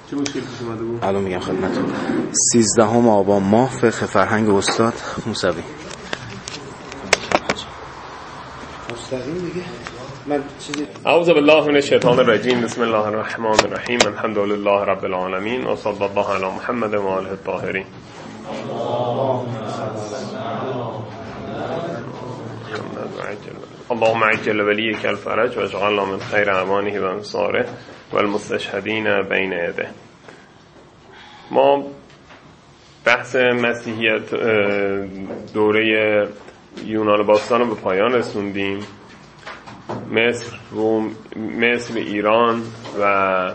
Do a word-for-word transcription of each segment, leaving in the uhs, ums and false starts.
چه مشکلی پیش اومده بود؟ الان میگم خدمتتون. سیزدهم آبان ماه فقه فرهنگ استاد موسوی. مستقیم دیگه. من چیزی اعوذ بالله من الشیطان الرجیم. بسم الله الرحمن الرحیم. الحمد لله رب العالمین و صلی الله علی محمد و آله الطاهرین. اللهم عجل ولیک الفرج و اجعلنا من خیر اعوانه و انصاره و المستشهدین بین یده. ما بحث مسیحیت دوره یونان باستان رو به پایان رسوندیم. مصر، روم، مصر، ایران و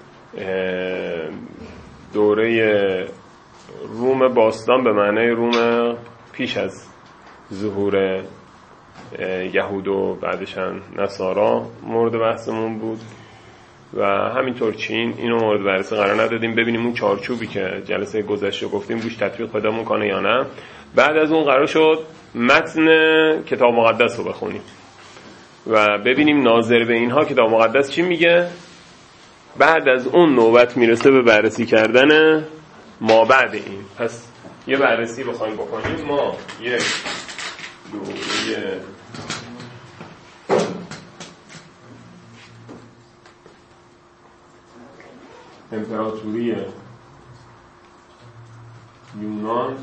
دوره روم باستان به معنای روم پیش از ظهور یهود و بعدشن نصارا مورد بحثمون بود و همینطور چین. اینو مورد بررسی قرار ندادیم ببینیم اون چارچوبی که جلسه گذشته گفتیم روش تطبیق پیدا میکنه یا نه. بعد از اون قرار شد متن کتاب مقدس رو بخونیم و ببینیم ناظر به اینها کتاب مقدس چی میگه. بعد از اون نوبت میرسه به بررسی کردن ما بعد این. پس یه بررسی بخوایم بکنیم. ما یک دوره امپراتوری یونان،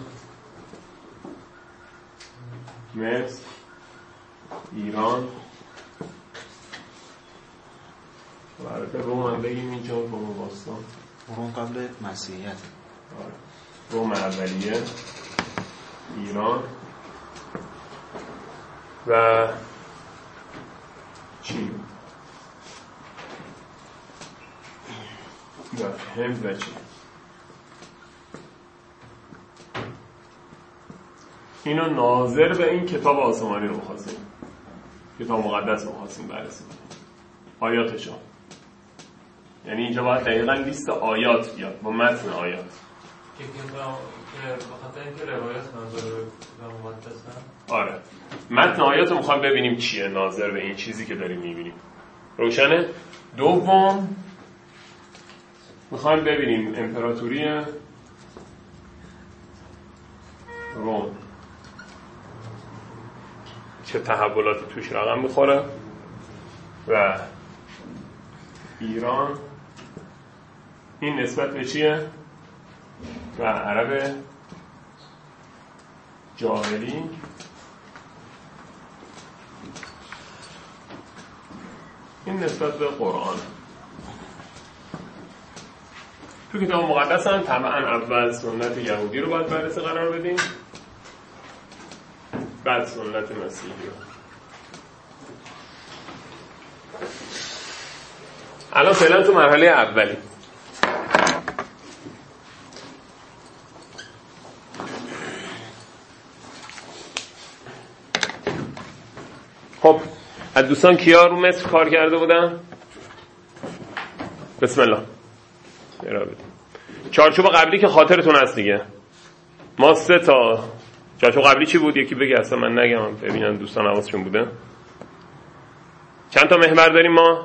مصر، ایران و البته روم هم بگیم اینجا روم باستان. روم قبل مسیحیت. روم اولیه، ایران و چین و هند و چین. اینو ناظر به این کتاب آسمانی رو می‌خواستیم، کتاب مقدس رو می‌خواستیم بررسی کنیم. آیاتشو، یعنی اینجا باید دقیقاً لیست آیات بیاد با متن آیات. که بخاطر اینکه روایت ناظر به مقدسن. آره، متن آیات رو می‌خوایم ببینیم چیه ناظر به این چیزی که داریم می‌بینیم. روشنه؟ دوم می‌خوایم ببینیم امپراتوری روم چه تحولاتی توش رقم میخوره و ایران این نسبت به چیه و عرب جاهلی این نسبت به قرآن. تو کتاب مقدس هم طبعا اول سنت یهودی رو باید بررسی قرار بدیم، بعد سنت مسیحی رو. الان فعلا تو مرحله اولی. خب از دوستان کیا رو مصر کار کرده بودن؟ بسم الله. چارچوب قبلی که خاطرتون هست دیگه. ما سه تا چارچوب قبلی چی بود؟ یکی بگه اصلا من نگم ببینن دوستان حواسشون بوده. چند تا محور داریم ما؟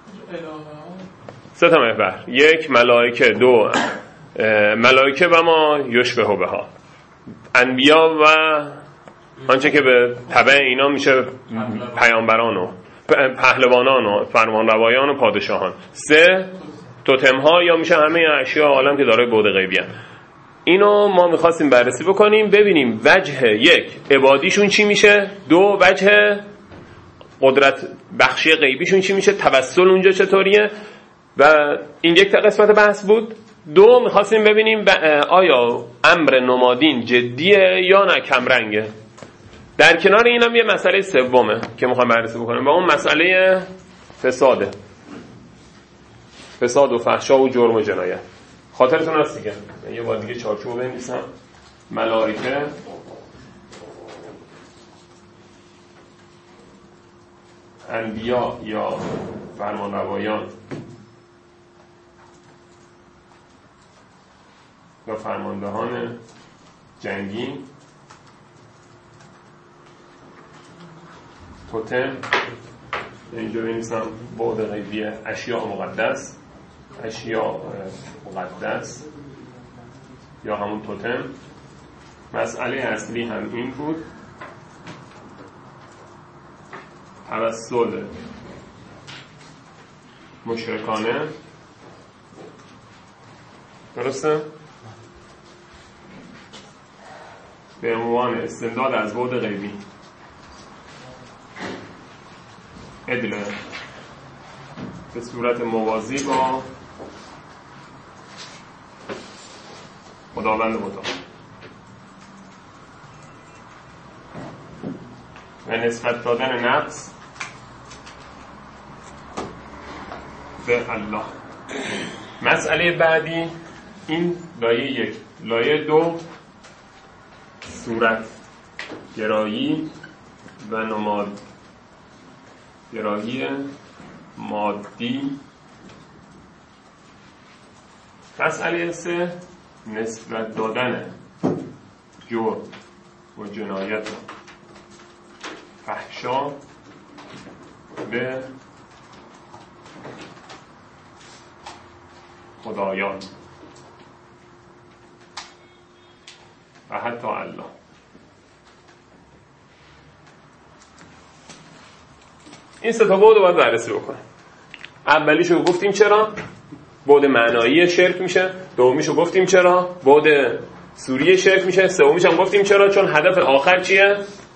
سه تا محور. یک ملائکه، دو ملائکه و ما یشبه بها، انبیا و آنچه که به تبع اینا میشه پیامبران و پهلوانان و فرمانروایان و پادشاهان. سه توتم ها یا میشه همه اشیاء عالم که دارای بعد غیبی هستند. اینو ما میخواستیم بررسی بکنیم ببینیم وجه یک عبادیشون چی میشه، دو وجه قدرت بخشی غیبیشون چی میشه، توسل اونجا چطوریه و این یک قسمت بحث بود. دو میخواستیم ببینیم آیا امر نمادین جدیه یا نه کمرنگه. در کنار اینم یه مسئله سومه که میخوایم بررسی بکنیم و اون مسئله فساده، فساد و فحشا و جرم و جنایت. خاطرتون هست دیگه. من یه بار دیگه چارچوب بنویسم. ملائکه، انبیا یا فرمانروایان و فرماندهان جنگی، توتم اینجا بنویسم بعد غیبی اشیاء مقدس، اشیاء مقدس یا همون توتم. مسئله اصلی هم این بود توسل مشرکانه، درسته؟ به عنوان استمداد از بعد غیبی ادله به صورت موازی با خداوند متعال و نسبت دادن نفس به الله. مسئله بعدی این لایه یک. لایه دو صورت گرایی و نماد گرایی مادی. مسئله سه نسبت دادن جرم و جنایت و فحشا به خدایان و حتی الله. این سه تا بعد رو باید بررسی بکنیم. اولیشو گفتیم چرا بعد معنایی شرک میشه، دومیشو گفتیم چرا بعد سوری شرک میشه، سومیش هم گفتیم چرا چون هدف آخر چیه؟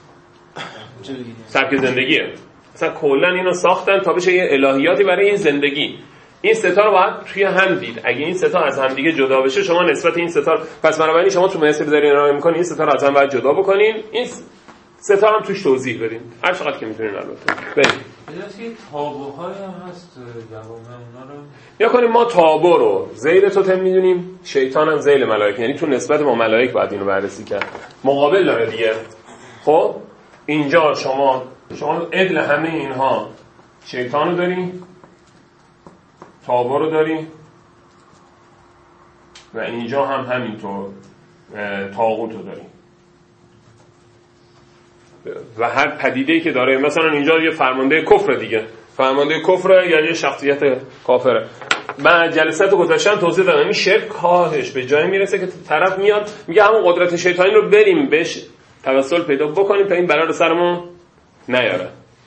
سبک زندگیه. مثلا کلا اینو ساختن تا بشه یه الهیاتی برای این زندگی. این سه تا رو باید توی هم دید. اگه این سه تا از هم دیگه جدا بشه شما نسبت این سه تا، پس بنابراین شما تو مصر دارین ارائه میکنین این سه تا رو از هم باید جدا بکنین، این سه تا هم توش توضیح بدین هر چقدر که میتونین. البته بریم این تابوهای هم هست جواب اونا رو یا کنیم. ما تابو رو ذیل توتم میدونیم، شیطان هم ذیل ملائکه، یعنی تو نسبت با ملائک باید اینو بررسی کرد. مقابل داره دیگه. خب اینجا شما شما عدل همه اینها شیطان رو داری، تابو رو داری و اینجا هم همینطور طاغوت رو داری و هر پدیده‌ای که داره. مثلا اینجا یه فرمانده کفر دیگه، فرمانده کفر یعنی یه شخصیت کافره. من جلسات گذاشتم توضیح دادم این شرک کاهش به جای میرسه که طرف میاد میگه همون قدرت شیطانی رو بریم بهش توسل پیدا بکنیم تا این بلا رو سرمون نیاره.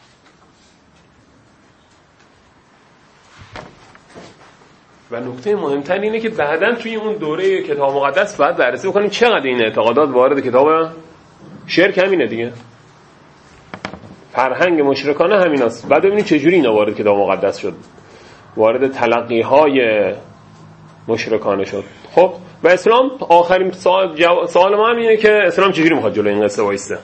و نکته مهمتر اینه که بعداً توی اون دوره کتاب مقدس باید بررسی بکنیم چقدر این اعتقادات وارد کتاب شرک همینه دیگه. فرهنگ مشرکانه همین است. بعد ببینید چجوری اینا وارد کتاب مقدس شد، وارد تلقی‌های مشرکانه شد. خب و اسلام آخرین سوال, جو... سوال ما هم اینه که اسلام چجوری میخواد جلوی این قصه وایسته.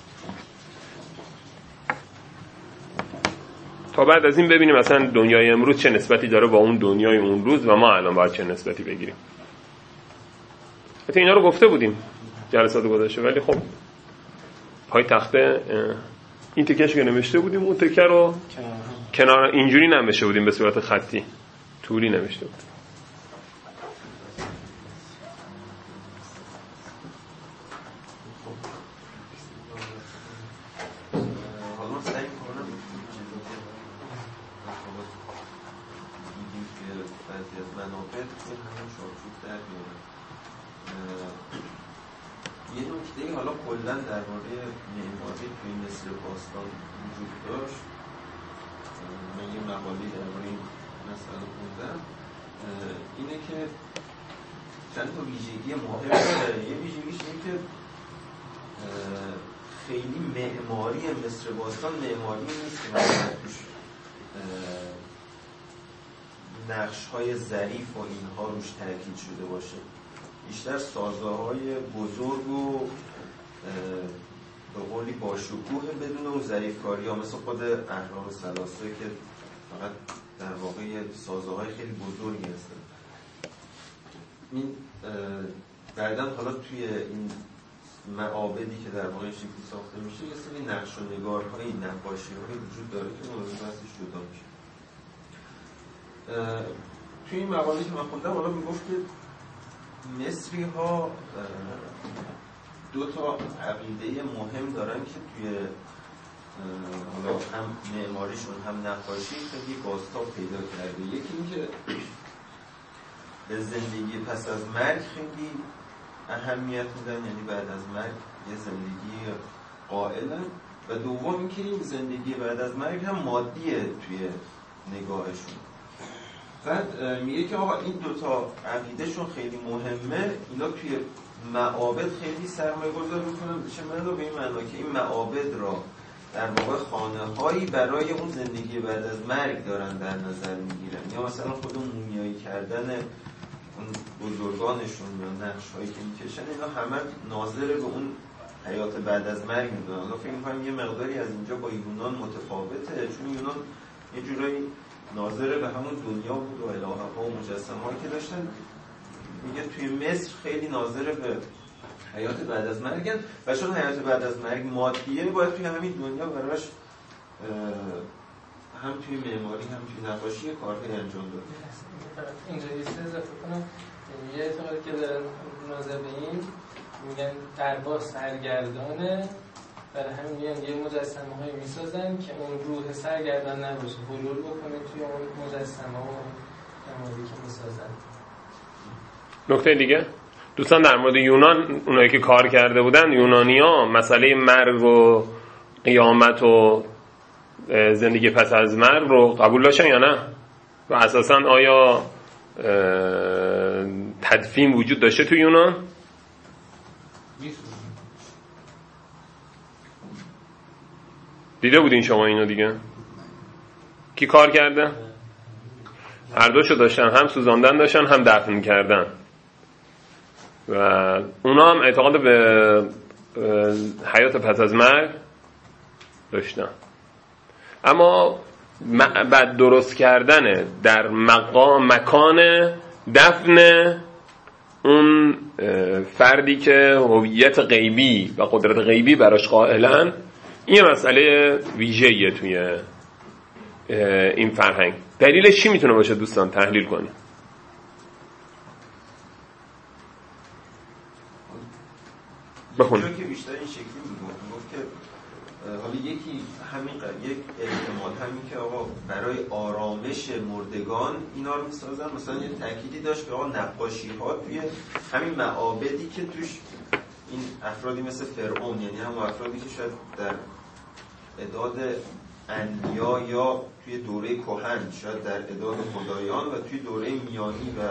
تا بعد از این ببینیم مثلا دنیای امروز چه نسبتی داره با اون دنیای اون روز و ما الان باید چه نسبتی بگیریم. حتی اینا رو گفته بودیم جلسات گذشته، ولی خب پای تخته این تکه‌اش که نوشته بودیم اون تکه رو کنار اینجوری نمیشه بودیم به صورت خطی، طولی نوشته بودیم. یه نکته حالا کلا درباره معماری توی مصر باستان وجود داشت. من یه مقاله درباره این مسئله خوندم، اینه که چند تا ویژگی مهم داره. یه ویژگیش اینه که خیلی معماری مصر باستان معماری نیست که مثلا توش نقش‌های ظریف و اینها روش تاکید شده باشه. بیشتر سازه‌های بزرگ و به قولی با شکوه بدون اون ظریف‌کاری‌ها، مثل خود اهرام ثلاثه که فقط در واقع سازه‌های خیلی بزرگی هستن. این بعداً حالا توی این معابدی که در واقع شکلی ساخته میشه یه سری نقش و نگارهای نقاشی‌های وجود داره که موضوع بحثش جدا میشه. توی این مقاله که من خوندم حالا میگفت که مصری ها دو تا عقیده مهم دارن که توی حالا هم معماریشون هم نقاشی خیلی بازتاب پیدا کرده. یکی این که به زندگی پس از مرگ خیلی اهمیت میدن، یعنی بعد از مرگ یه زندگی قائلن، و دوم اینکه این زندگی بعد از مرگ هم مادیه توی نگاهشون. بعد میگه که آقا این دوتا عقیدهشون خیلی مهمه، اینا توی معابد خیلی سرمایه گذار میکنن. چه من به این معنا که این معابد را در واقع خانه هایی برای اون زندگی بعد از مرگ دارن در نظر میگیرن، یا مثلا خود مومیایی کردن اون بزرگانشون یا نقش هایی که میکشن، اینا همه ناظر به اون حیات بعد از مرگ میدونن. حالا فکر میکنم یه مقداری از اینجا با یونان متفاوته، چون یونان یه جورایی ناظر به همون دنیا بود و الهه ها و مجسمه هایی که داشتن. میگه توی مصر خیلی ناظر به حیات بعد از مرگ، و چون حیات بعد از مرگ مادیه، باید توی همین دنیا براش هم توی معماری هم توی نقاشی کارهایی انجام داد. اینجا یه چیز اضافه کنم، یه اعتقادی که دارن ناظر به این میگن دربار سرگردانه، برای همین میگن یه مجسمه هایی میسازن که اون روح سرگردان نباشه، حلول بکنه توی اون مجسمه و نمادی که میسازن. نکته دیگه دوستان در مورد یونان، اونایی که کار کرده بودن یونانیا، مسئله مرگ و قیامت و زندگی پس از مرگ رو قبول داشتن یا نه؟ و اساساً آیا تدفین وجود داشته تو یونان؟ دیده بودین شما اینو دیگه؟ کی کار کرده؟ هر دوشو داشتن، هم سوزاندن داشتن هم دفن کردن، و اونا هم اعتقاد به حیات پس از مرگ داشتن. اما بعد درست کردن در مقام مکان دفن اون فردی که هویت غیبی و قدرت غیبی براش قائلن، این مسئله ویژه‌ایه توی این فرهنگ. دلیلش چی میتونه باشه دوستان؟ تحلیل کنیم. بخون. چون که بیشتر این شکلی میگفت میگفت که حالا یکی همین یک احتمال همین که آقا برای آرامش مردگان اینا رو میسازن. مثلا یه تأکیدی داشت که آقا نقاشی ها توی همین معابدی که توش این افرادی مثل فرعون، یعنی هم افرادی که شاید در اداد انبیا یا توی دوره کهن، شاید در اداد خدایان و توی دوره میانی و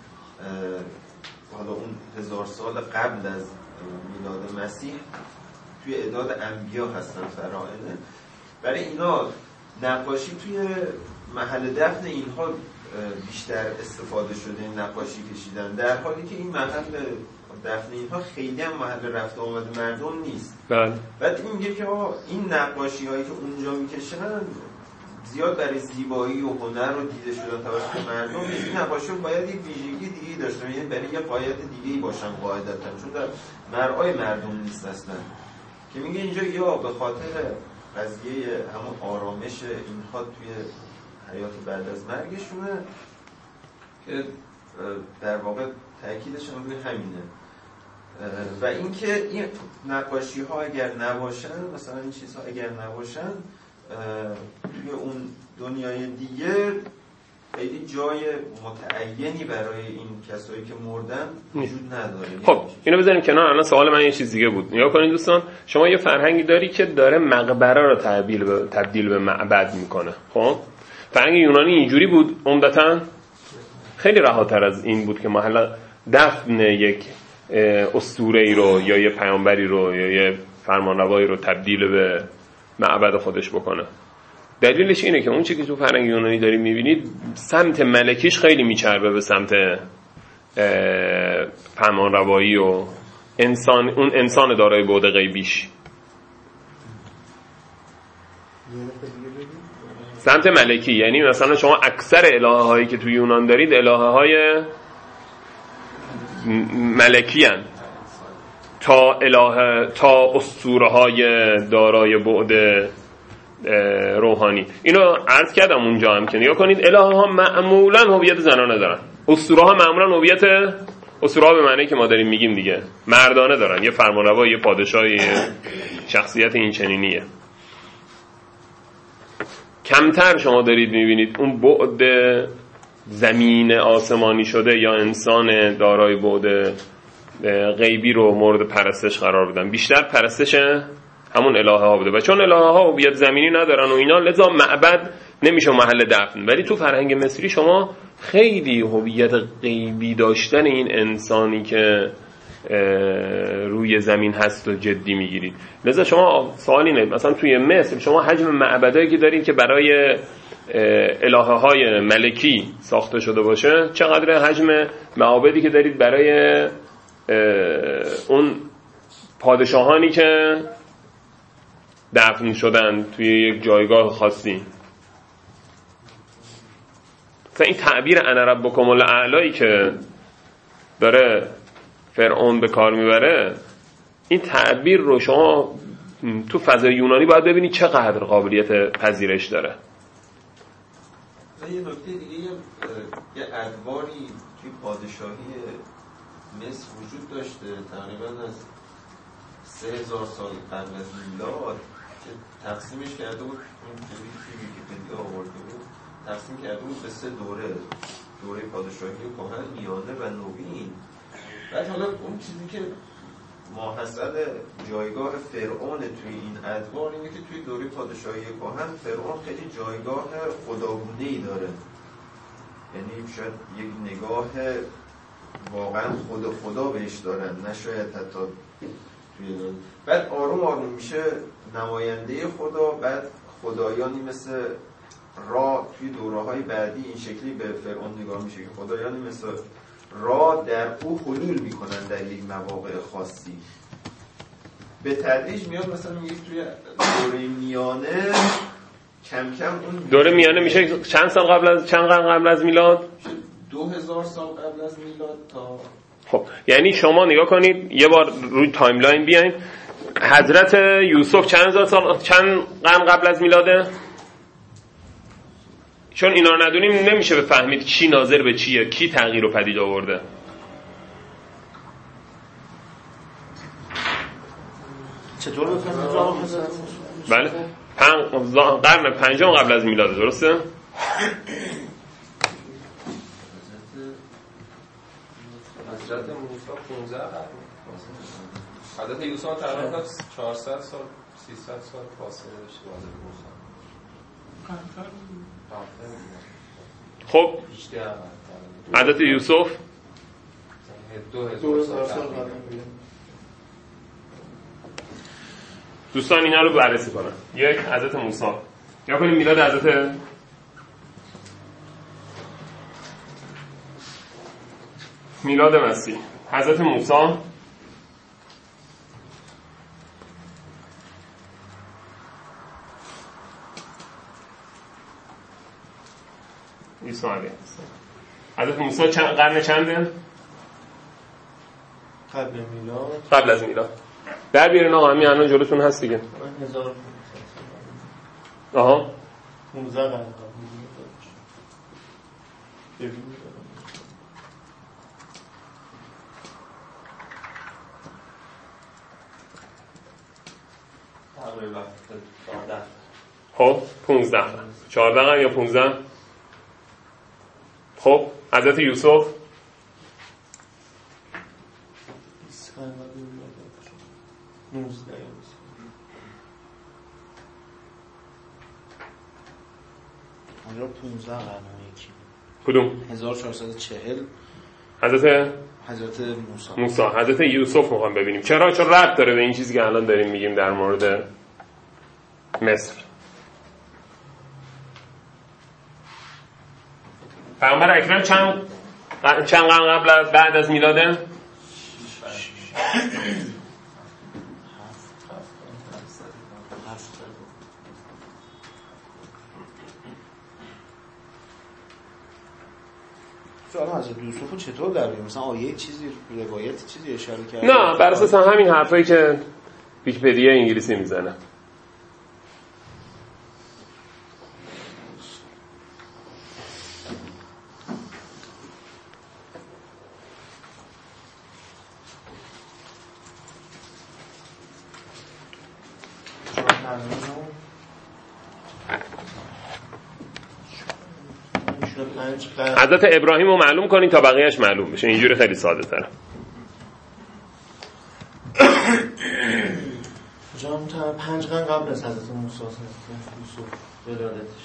حالا اون هزار سال قبل از میلاد مسیح توی اداد انبیا هستن فراعنه. برای اینا نقاشی توی محل دفن اینها بیشتر استفاده شده، نقاشی کشیدن، در حالی که این محل دفن اینها خیلی هم محل رفت و آمد مردم نیست. بله. بعد این میگه که این نقاشی هایی که اونجا میکشن زیاد برای زیبایی و هنر رو دیده شدن توسط مردم، این نقاشی باید یک ویژگی دیگه داشته باشه، برای یه قایت دیگه‌ای باشن قاعدتاً، چون در مرعای مردم نیست اصلا. که میگه اینجا یا به خاطر قضیه همون آرامش اینها توی حیات بعد از مرگشونه که در واقع تأکیدش هم روی همینه، و اینکه این نقاشی ها اگر نباشن، مثلا این چیزها اگر نباشن توی اون دنیای دیگه خیلی جای متعینی برای این کسایی که مردن وجود نداره. خب اینو بذاریم کنار. الان سوال من یه چیز دیگه بود. نگاه کنید دوستان، شما یه فرهنگی داری که داره مقبره رو تبدیل به تبدیل به معبد میکنه. خب فرهنگ یونانی اینجوری بود عمدتاً، خیلی رهاتر از این بود که محل دفن یک اسطوره‌ای رو یا یه پیامبری رو یا یه فرمانروایی رو تبدیل به معبد خودش بکنه. دلیلش اینه که اون چیزی که تو فرهنگ یونانی داریم میبینید، سمت ملکیش خیلی میچربه به سمت فرمانروایی و انسان، اون انسان دارای بعد غیبیش سمت ملکی. یعنی مثلا شما اکثر الهه هایی که تو یونان دارید الهه های ملکی هن، تا الهه تا اسطوره های دارای بعد روحانی. اینو عرض کردم اونجا هم که نگاه کنید الهه ها معمولا هویت زنانه دارن، اسطوره ها معمولا هویت، اسطوره ها به معنی که ما داریم میگیم دیگه، مردانه دارن، یه فرمانروا، یه پادشاه، یه شخصیت این چنینیه. کمتر شما دارید میبینید اون بعد زمین آسمانی شده یا انسان دارای بعد غیبی رو مورد پرستش قرار بدن، بیشتر پرستش همون الهه ها بوده. و چون الهه ها هویت زمینی ندارن و اینا، لذا معبد نمیشه محل دفن. ولی تو فرهنگ مصری شما خیلی هویت غیبی داشتن این انسانی که روی زمین هست و جدی میگیرید. لذا شما سوال اینه، مثلا توی مصر شما حجم معبدایی که دارید که برای الهه های ملکی ساخته شده باشه، چقدر حجم معابدی که دارید برای اون پادشاهانی که دفن شدن توی یک جایگاه خاصی. مثلا این تعبیر انا ربکم الاعلایی که داره فرعون به کار میبره، این تعبیر رو شما تو فضای یونانی باید ببینید چقدر قابلیت پذیرش داره. یه نکته دیگه، یه ادواری توی پادشاهی مصر وجود داشته تقریبا از سه هزار سال قبل از میلاد که تقسیمش کرده بود، اون جوری که ویکی‌پدیا آورده بود تقسیم کرده بود به سه دوره: دوره پادشاهی کهن، میانه و نوین. بعد حالا اون چیزی که ماحصل جایگاه فرعون توی این ادوار اینه که توی دوره پادشاهی کهن فرعون خیلی جایگاه خداگونه‌ای داره، یعنی شاید یک نگاه واقعا خدا خدا بهش دارن، نه شاید حتی توی داره. بعد آروم آروم میشه نماینده خدا. بعد خدایانی مثل را توی دوره‌های بعدی این شکلی به فرعون نگاه میشه که خدایانی مثل را در او حلول میکنن در یک مواقع خاصی. به تدریج میاد مثلا میگه توی دوره میانه کم کم اون دوره میانه میشه چند سال قبل از چند قرن قبل از میلاد؟ دو هزار سال قبل از میلاد تا. خب یعنی شما نگاه کنید یه بار روی تایملاین بیاین، حضرت یوسف چند هزار سال چند قرن قبل از میلاده؟ چون اینا رو ندونیم نمیشه بفهمید کی ناظر به چیه، کی تغییر رو پدید آورده. چطور بفهمید؟ بله پنج قرن پنجم قبل از میلاد، درسته؟ حضرت موسی پانزده قرن، حضرت یوسف تقریبا چهارصد سال سیصد سال فاصله داشته با حضرت موسی. خب حضرت یوسف دو هزار سال قبل. دوستان اینا رو بررسی کنن. یک، حضرت موسی. یا کنیم میلاد حضرت میلاد مسیح. حضرت موسی عیسی علیه السلام. حضرت موسی چند قرن چنده؟ قبل میلاد. قبل از میلاد. در بیارین آقا، همین الان جلوتون هست دیگه. هزار آها پانزده قرن قبل میلاد. تقریبا چهارده. خب پانزده چهارده قرن یا پانزده. خب حضرت یوسف نوزده. اونجا پانزده قرن یکی. کدوم؟ هزار و چهارصد و چهل حضرت حضرت موسی. موسی. حضرت یوسف میخوام ببینیم چرا چرا ربط داره به این چیزی که الان داریم میگیم در مورد مصر. پیامبر اکرم چند چند قرن قبل از بعد از میلاده؟ سوال حضرت یوسف چطور در بیاریم؟ مثلا آیه چیزی روایت چیزی اشاره کرده؟ نه، بر اساس همین حرفایی که ویکی‌پدیا انگلیسی میزنه. پنج پنج قرن حضرت ابراهیم رو معلوم کنین تا بقیهش معلوم بشه. اینجوری خیلی ساده تره. جام تا پنج قرن قبل از حضرت موسی یوسف ولادتش.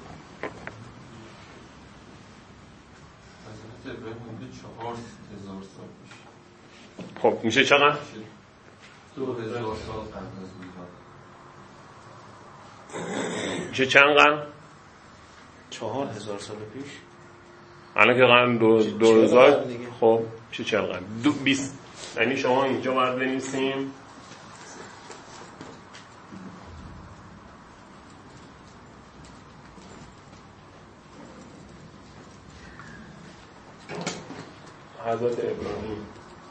حضرت ابراهیم حدود چهار هزار سال پیش. خب میشه چقدر؟ دو هزار سال قبل از میلاد. میشه چند قرن؟ چهار هزار سال پیش. الان که قرن دو, دو هزار قرن دیگه. خب میشه چند قرن؟ دو بیست. یعنی شما اینجا باید بنویسیم حضرت ابراهیم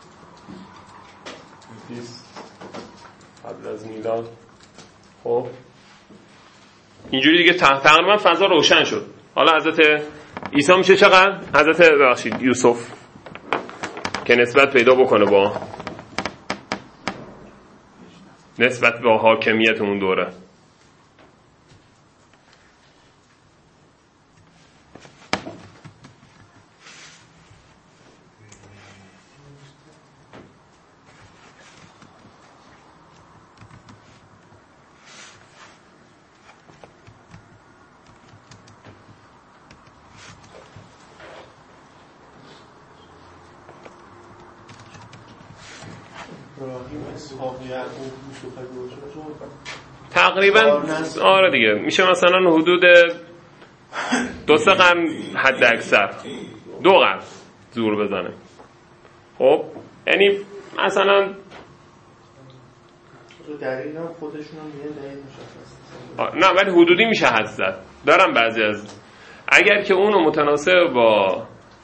بیست قبل از میلاد. خب اینجوری دیگه تقریبا فضا روشن شد. حالا حضرت عیسی میشه چقدر؟ حضرت ببخشید یوسف که نسبت پیدا بکنه با نسبت با حاکمیت اون دوره. ابراهیم اسحاق یعقوب یوسف گوجه تقریبا آره دیگه میشه مثلا حدود دو سه قرن حد اکثر دو قرن زور بزنه. خب یعنی مثلا دلیل هم خودشون هم میگن دلیل مشخص نه ولی حدودی میشه حد زد. دارم بعضی از اگر که اونو متناسب با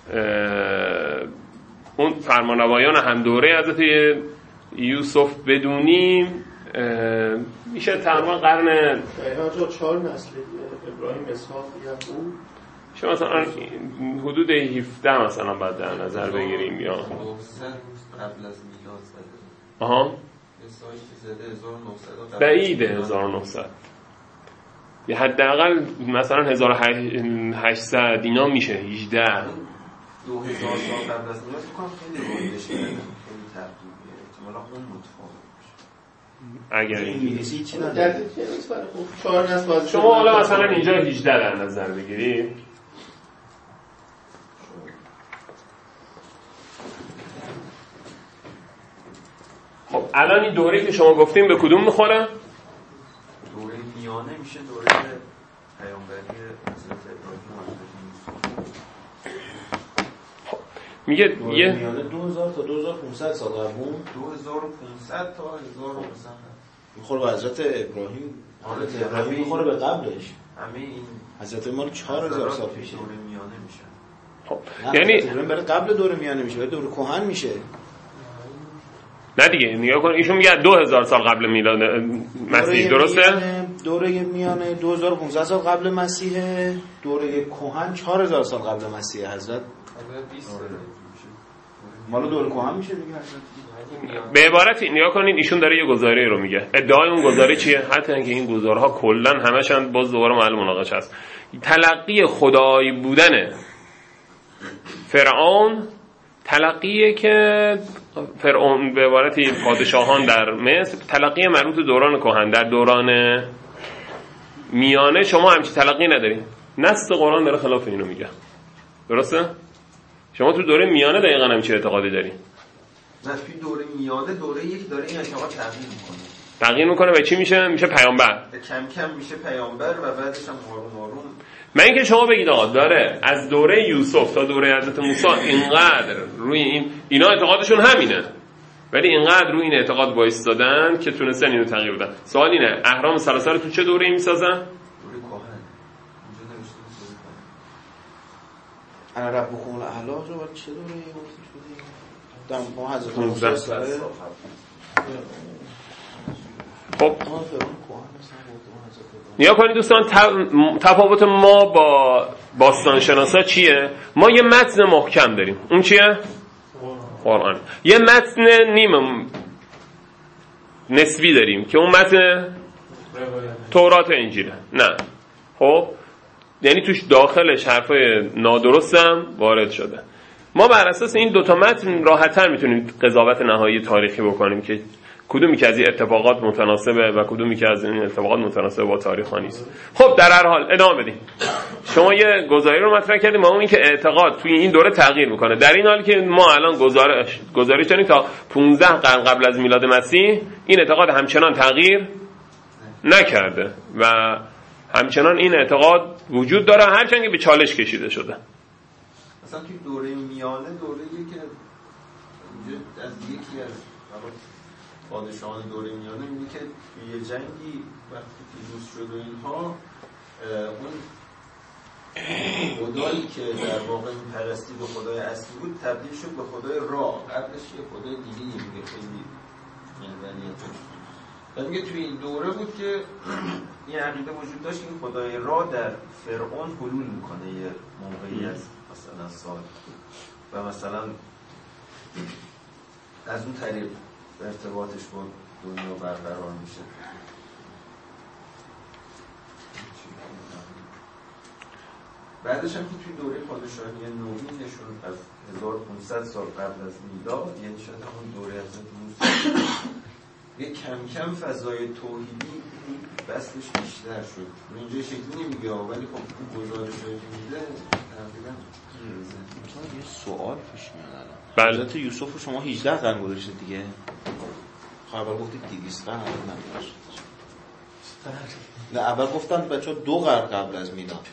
اون فرمانروایان هم دوره حضرت یوسف بدونیم میشه تقریبا قرن دقیقا چهار نسل ابراهیم اسحاق یعقوب شما مثلا حدود هفده مثلا باید در نظر بگیریم یا قبل از میلاد زده. آها اسحاقی که زده هزار و نهصد بعید هزار و نهصد یه حداقل مثلا هزار و هشتصد اینا میشه هجده دو هزار سال قبل از میلاد بکنم خیلی رویدش کردن خیلی تبدیلیه احتمالا اون متفاوت اگر انگلیسی چی نداره؟ دلیل نیست برای خوب چهار نسل باز شما حالا مثلا اینجا هجده در نظر بگیرید. خب الان این دوره‌ای که شما گفتیم به کدوم میخوره؟ دوره میانه میشه دوره پیامبری حضرت ابراهیم و حضرت موسی. میگه یه میانه دو هزار تا دو هزار و پانصد سال قبل دو هزار و پانصد تا هزار و پانصد میخوره به حضرت ابراهیم. حضرت ابراهیم میخوره به قبلش. همه این حضرت مال چهار هزار سال پیشه. دوره میانه میشه. خب یعنی یعنی برای قبل دوره میانه میشه، برای دوره کهن میشه. نه دیگه نگاه کن ایشون میگه دو هزار سال قبل میلاد مسیح درسته؟ دوره میانه دو هزار و پانصد سال قبل مسیح، دوره کهن چهار هزار سال قبل مسیح حضرت. مال دوره کهن میشه دیگه حضرت. به عبارتی نگاه کنین ایشون داره یه گزاره رو میگه. ادعای اون گزاره چیه؟ حتی اینکه این گزارها کلا همشون باز دوباره معلوم مناقشه است. تلقی خدایی بودن فرعون تلقیه که فرعون به عبارتی پادشاهان در مصر تلقی مربوط دوران کهن. در دوران میانه شما همچین تلقی ندارین. نص قرآن داره خلاف اینو میگه. درسته؟ شما تو دوره میانه دقیقاً همچین اعتقادی دارین. نه توی دوره میانه دوره یک داره این اعتقاد تغییر میکنه. تغییر میکنه و چی میشه؟ میشه پیامبر. کم کم میشه پیامبر و بعدش هم آروم آروم. من اینکه شما بگید آقا داره از دوره یوسف تا دوره حضرت موسی اینقدر روی این اینا اعتقادشون همینه ولی اینقدر روی این اعتقاد وایستادن که تونستن اینو تغییر بدن. سوال اینه اهرام سلاسل تو چه دوره‌ای میسازن؟ دوره کهن. اینجا نوشته دوره کهن. انا ربکم الاعلی رو ولی چه دوره‌ای شده؟ دم ما حضرت موسی سره. خب نیا کنید دوستان تفاوت ما با باستانشناسا چیه؟ ما یه متن محکم داریم. اون چیه؟ قرآن. یه متن نیم نسبی داریم که اون متن تورات انجیله. نه خب یعنی توش داخلش حرفای نادرست هم وارد شده. ما بر اساس این دوتا متن راحت‌تر میتونیم قضاوت نهایی تاریخی بکنیم که کدومی که از این اتفاقات متناسبه و کدومی که از این اتفاقات متناسب با تاریخ ها نیست. خب در هر حال ادامه بدیم. شما یه گزارش رو مطرح کردیم ما این که اعتقاد توی این دوره تغییر میکنه. در این حال که ما الان گزارش گزارش داریم تا پانزده قرن قبل از میلاد مسیح این اعتقاد همچنان تغییر نکرده و همچنان این اعتقاد وجود داره، هرچند که به چالش کشیده شده. مثلا توی دوره میانه دوره‌ای که از یکی از پادشاهان دوره میانه میگه که توی یه جنگی وقتی پیروز شد و اینها اون خدایی که در واقع این پرستی به خدای اصلی بود تبدیل شد به خدای را، قبلش یه خدای دیگه میگه خیلی معنیت داشت. میگه توی این دوره بود که این عقیده وجود داشت که این خدای را در فرعون حلول میکنه یه موقعی از مثلا سال و مثلا از اون طریق ارتباطش با دنیا برقرار میشه. بعدش هم که توی دوره پادشاهی نوینشون از هزار و پانصد سال قبل از میلاد، یعنی شاید همون دوره حضرت موسی، یه کم کم فضای توحیدی بستش بیشتر شد. اینجا شکلی نمیگه ولی خب اون گزارش‌هایی که میده تقریبا میرزه. یه سوال پیش میاد الان. بله. حضرت یوسف رو شما هجده قرن گذاشته دیگه. خبر گفتید دویست قرن نمیشه. نه اول گفتن بچه دو قرن قبل از میلاد.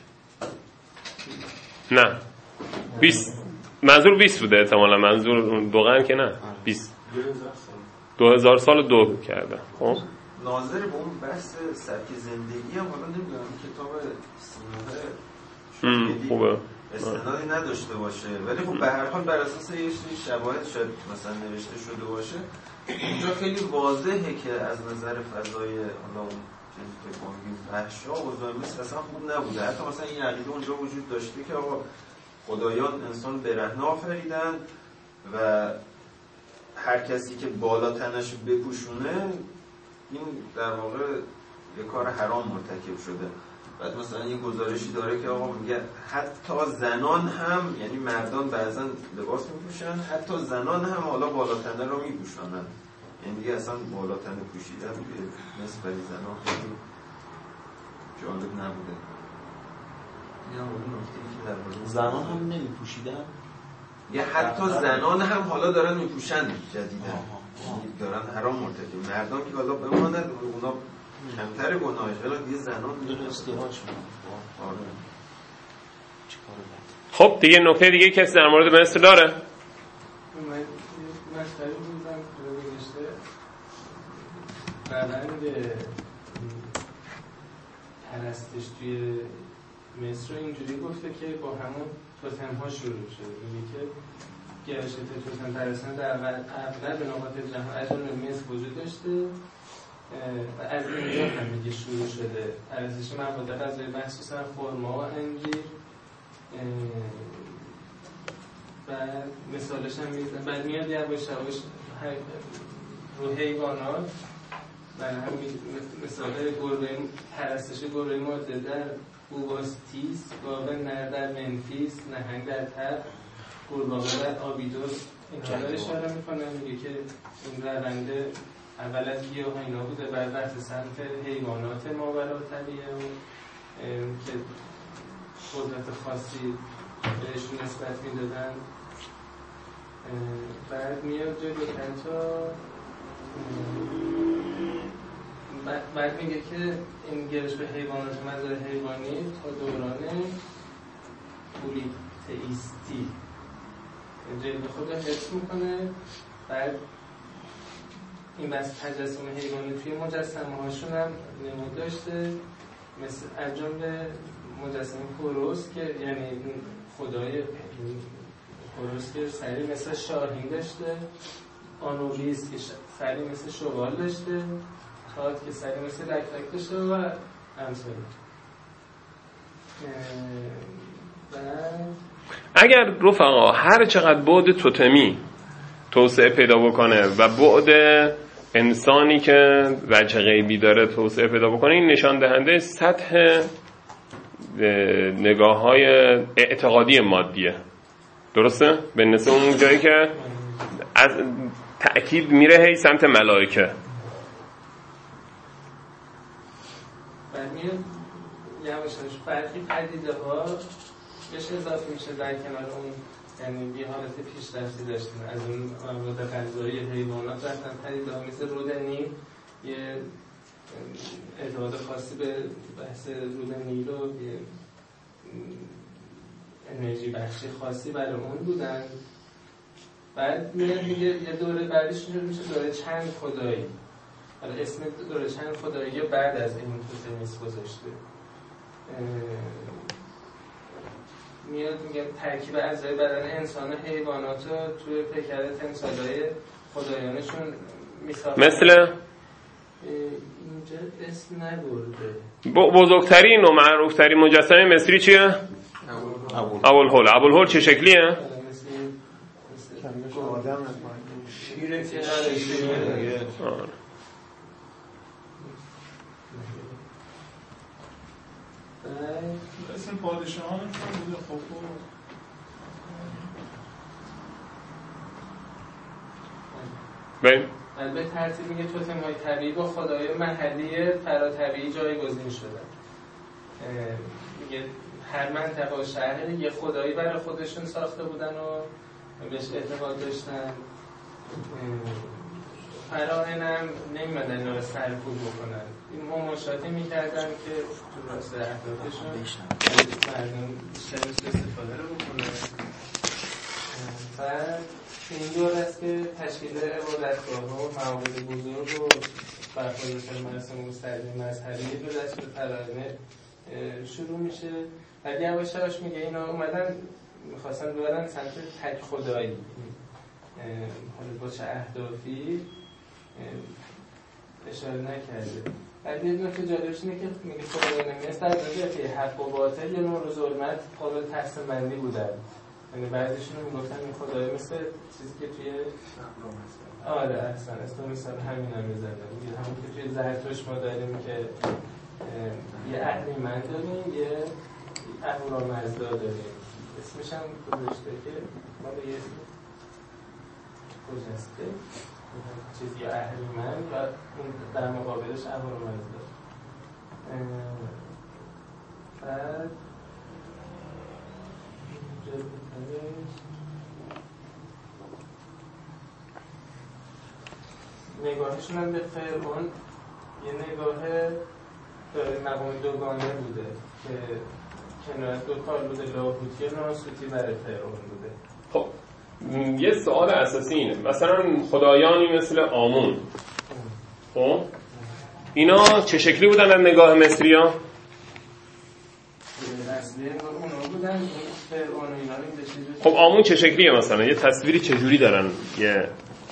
نه بیست منظور بیست بوده احتمالا، منظور دو قرن که نه بیست دو هزار سال دو کرده. خب ناظر به اون بحث سبک زندگی هم حالا نمیدونم کتاب سینوه خوبه استنادی نداشته باشه ولی خب به هر حال بر اساس یه سری شواهد شاید مثلا نوشته شده باشه. اینجا خیلی واضحه که از نظر فضای حالا اون چیزی که بانگی فحشا و ظالمیست اصلا خوب نبوده. حتی مثلا این عقیده اونجا وجود داشته که آقا خدایان انسان برهنه آفریدن و هر کسی که بالا تنش بپوشونه این در واقع یه کار حرام مرتکب شده. بعد مثلا یه گزارشی داره که آقا میگه حتی زنان هم، یعنی مردان بعضا لباس میپوشن، حتی زنان هم حالا بالاتنه رو میپوشنن. یعنی دیگه اصلا بالاتنه پوشیدن به نسبت زنان خیلی جالب نبوده. یا اون نکته‌ای که در مورد زنان هم نمیپوشیدن؟ یا حتی زنان هم حالا دارن میپوشن جدیدن، دارن حرام مرتکب. مردان که حالا بماند اونا کمتر گناهش، ولی دیگه زنان داره استیراج میکنه. خب دیگه نکته دیگه کسی در مورد مصر داره؟ من مشتری بودم رو بگشته روند پرستش توی مصر اینجوری گفته که با همون توتم ها شروع شده. میگه که گرشت توتم پرستن در اول به نقاط جهان از اون مصر وجود داشته و از اینجا هم میگه شروع شده پرستش مواد غذایی مخصوصا خرما و انجیر و مثالش هم میزن. بعد میاد یواش یواش رو حیوانات و هم مثال گربه پرستش گربه ماده در بوباستیس، گاوه نر در منفیس، نهنگ در تب، گرباقه در آبیدوس. این حالا اشاره میکنه میگه که این روند اول از گیاه ها اینا بوده، بعد وقت سمت حیوانات ماورا طبیعه و که قدرت خاصی بهشون نسبت میدادن. بعد میاد جلوتر تا بعد میگه که این گرش به حیوانات مزار حیوانی تا دوران پولیتئیستی جلد خود حفظ میکنه. بعد این بس تجسم حیوانی توی مجسمه هاشون هم نمود داشته، مثل از جمله مجسمه کوروس که یعنی خدای کوروس که سری مثل شاهین داشته، آنوبیس که سری مثل شغال داشته، تات که سری مثل لکلک داشته و امثال. اگر رفقا هر چقدر بعد توتمی توسعه پیدا بکنه و بعد انسانی که وجه غیبی داره توسعه پیدا بکنه، این نشان دهنده سطح نگاه های اعتقادی مادیه، درسته؟ به نسبت اون جایی که از تأکید میره هی سمت ملائکه. بعد میاد یواشاش فرقی پدیده ها بهش اضافه میشه در کنار اون، یعنی یه حالت پیشرفتی داشتیم از اون مواد غذایی حیوانات رفتن پدیده ها مثل رود نیل، یه اعتقاد خاصی به بحث رود نیل و یه انرژی بخشی خاصی برای اون بودن. بعد میاد میگه یه دوره بعدش میشه دوره چند خدایی، حالا اسم دوره چند خدایی بعد از این توتمیس گذاشته. میاد میگه ترکیب اعضای بدن انسان و حیوانات رو توی پیکر تمثالای خدایانشون میسازن. مثل اینجا اسم نبرده. بزرگترین و معروفترین مجسمه مصری چیه؟ ابوالهول. ابوالهول چه شکلیه؟ آدم شیره که اسم پادشاهان بوده. خب ببین به ترتیب میگه توتم‌های طبیعی با خدای محلی فراطبیعی جایگزین شدن. میگه هر منطقه و شهر یه خدایی برای خودشون ساخته بودن و بهش اعتقاد داشتن. فراعنم نمیمدن اینا رو سرکوب بکنن، این مماشاتی میکردن که تو راست اهدافشون مردم بیشتر استفاده رو بکنن. بعد این دور است که تشکیل عبادتگاه‌ها و معابد بزرگ و برخوردار مراسم گسترده مذهبی به دست فراعنه شروع میشه. بعد یواش یواش میگه اینا اومدن میخواستن ببرن سمت تک خدایی، حالا با چه اهدافی اشاره نکرده. بعد یه نکته جالبش اینه که میگه خدایان مصر در نظر که حق و باطل یا نور و ظلمت قابل تقسیم بندی بودن. یعنی بعضیشون میگفتن این خدای مثل چیزی که توی آره احسن اسم مثال همین هم میزنه، میگه همون که توی زرتشت ما داریم که یه اهریمن داریم، یه اهورامزدا داریم، اسمش هم گذاشته که ما به یه اسم گذاشته چیزی یا اهریمن و اون در مقابلش اهورامزدا. بعد نگاهشون هم به فرعون یه نگاه داره مقام دوگانه بوده که کنار دو کار بوده، لاهوتی و ناسوتی برای فرعون بوده. خب یه سوال اساسی اینه، مثلا خدایانی مثل آمون، خب اینا چه شکلی بودن در نگاه مصری ها؟ خب آمون چه شکلیه؟ مثلا یه تصویری چجوری دارن؟ یه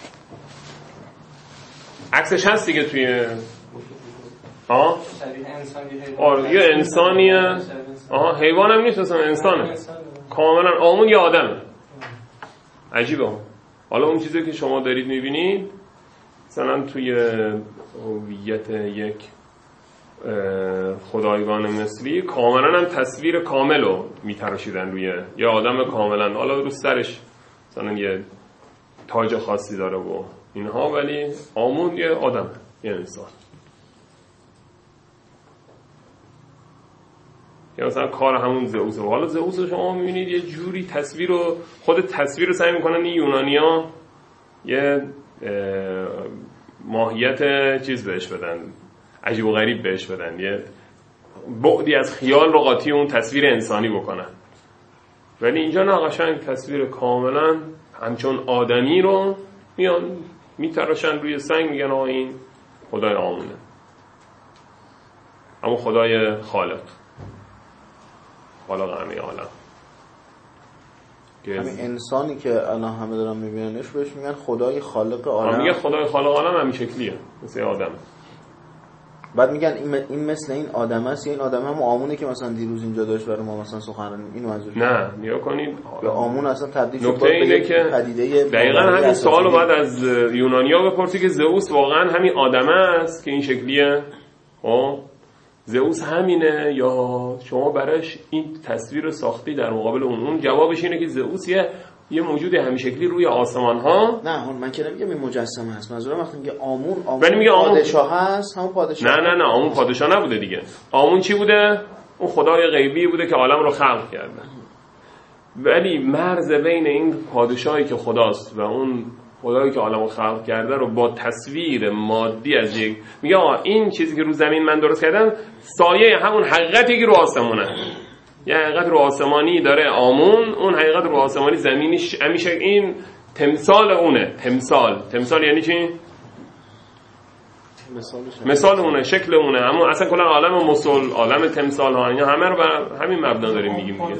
عکسش هست دیگه توی ها؟ آره یه انسانیه. آها حیوان هم نیست، مثلا انسانه کاملا. آمون یه آدمه. عجیبه. حالا اون چیزی که شما دارید میبینید مثلا توی هویت یک خدایگان مصری کاملا هم تصویر کامل رو میتراشیدن روی یه آدم کاملا، حالا رو سرش مثلا یه تاج خاصی داره و اینها، ولی آمون یه آدم، یه انسان. یا مثلا کار همون زئوس. حالا زئوس رو شما میبینید یه جوری تصویر رو، خود تصویر رو سعی میکنن این یونانیا یه ماهیت چیز بهش بدن، عجیب و غریب بهش بدن، یه بعدی از خیال رو قاطی اون تصویر انسانی بکنن. ولی اینجا نه، قشنگ تصویر کاملا همچون آدمی رو میان میتراشن روی سنگ، میگن آقا این خدای آمونه، اما خدای خالق خالق همه عالم. همین انسانی که الان همه دارن میبیننش بهش میگن خدای خالق عالم. میگه خدای خالق عالم همین شکلیه، مثل آدم. بعد میگن این این مثل این آدم است، یا این آدم هم آمونه که مثلا دیروز اینجا داشت برای ما مثلا سخنرانی. اینو منظورش نه نیا کنید یا آمون اصلا تبدیل شد به که پدیده. دقیقاً همین سوالو بعد از یونانیا بپرسی که زئوس واقعا همین آدمه است که این شکلیه. خب زئوس همینه یا شما براش این تصویر رو ساختی در مقابل اون؟ اون جوابش اینه که زئوس یه یه موجود همیشکلی روی آسمان ها. نه من که نمیگم این مجسمه هست، منظورم وقتی میگه آمون آمون ولی میگه آمون پادشاه هست، همون پادشاه. نه نه نه آمون پادشاه نبوده دیگه. آمون چی بوده؟ اون خدای غیبی بوده که عالم رو خلق کرده. ولی مرز بین این پادشاهی که خداست و اون خدایی که عالم رو خلق کرده رو با تصویر مادی از یک، میگه آقا این چیزی که رو زمین من درست کردم سایه همون حقیقتی که رو آسمونه. یه حقیقت رو آسمانی داره آمون، اون حقیقت رو آسمانی زمینیش همیشه این تمثال اونه. تمثال تمثال یعنی چی؟ مثال اونه، شکل اونه. اما اصلا کلا عالم مسل، عالم تمثال ها، اینا همه رو بر همین مبنا داریم میگیم دیگه.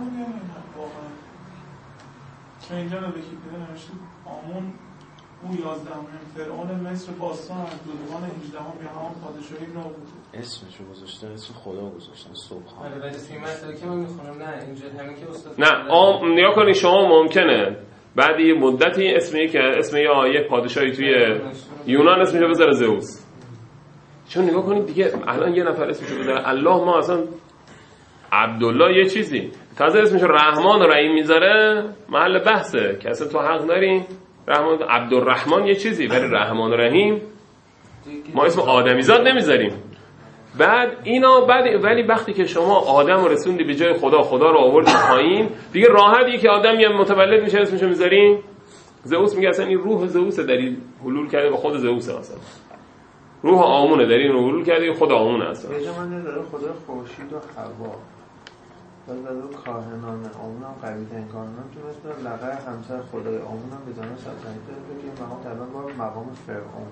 چون اینجا رو بکی پیدا نوشته آمون او یازدهمین فرعون مصر باستان از دودمان هجدهم به همون پادشاهی نو بود. اسمشو گذاشتن، اسم خدا گذاشتن سبحان. آره ولی این مسئله که من میخونم نه اینجا همین که استاد نه آم نیا کنی شما ممکنه بعد یه مدتی اسمی که اسم یا یک پادشاهی توی یونان اسمشو بذاره زئوس. چون نگاه کنید دیگه الان یه نفر اسمشو بذاره الله، ما اصلا عبدالله یه چیزی تازه اسمشو رحمان و رحیم میذاره، محل بحثه که اصلا تو حق داری رحمان عبدالرحمن یه چیزی، ولی رحمان و رحیم ما اسم آدمیزاد نمیذاریم. بعد اینا بعد ولی وقتی که شما آدم رو رسوندی به جای خدا، خدا رو آوردی پایین دیگه، راحتی که آدم یه متولد میشه اسمشو میذاریم زئوس. میگه اصلا این روح زئوس در این حلول کرده و خود زئوس اصلا روح آمونه در این رو حلول کرده، خود آمونه اصلا. یه جا من داره خدا خورشید و هوا بعد بعد اون کاهنانه آمون هم قوی ترین کاهنان که مثل لقب همسر خدای آمون هم به جانب سلطنت داره که مقام تقریبا با مقام فرعون.